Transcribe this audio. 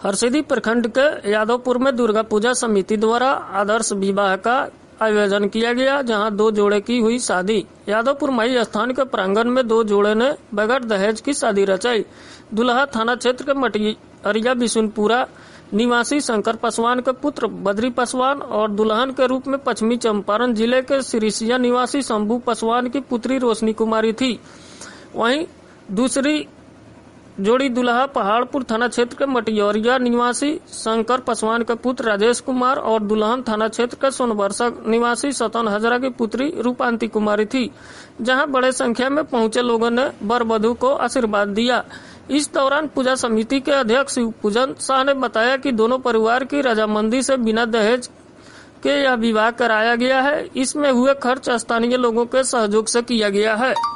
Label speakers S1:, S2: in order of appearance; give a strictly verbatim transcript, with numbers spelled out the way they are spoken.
S1: हरसिद्धि प्रखंड के यादवपुर में दुर्गा पूजा समिति द्वारा आदर्श विवाह का आयोजन किया गया, जहां दो जोड़े की हुई शादी। यादवपुर माई स्थान के प्रांगण में दो जोड़े ने बगैर दहेज की शादी रचाई। दुल्हा थाना क्षेत्र के मटियरिया बिशुनपुरा निवासी शंकर पासवान के पुत्र बद्री पासवान और दुल्हन के रूप में पश्चिमी चंपारण जिले के सिरिसिया निवासी शंभू पासवान की पुत्री रोशनी कुमारी थी। वहीं दूसरी जोड़ी दुल्हा पहाड़पुर थाना क्षेत्र के मटियरिया निवासी शंकर पासवान के पुत्र राजेश कुमार और दुल्हन थाना क्षेत्र के सोनबरसा निवासी सतन हजरा की पुत्री रूपांती कुमारी थी, जहां बड़े संख्या में पहुंचे लोगों ने वर वधू को आशीर्वाद दिया। इस दौरान पूजा समिति के अध्यक्ष पूजन शाह ने बताया कि दोनों परिवार की रजामंदी से बिना दहेज के यह विवाह कराया गया है। इसमें हुए खर्च स्थानीय लोगों के सहयोग से किया गया है।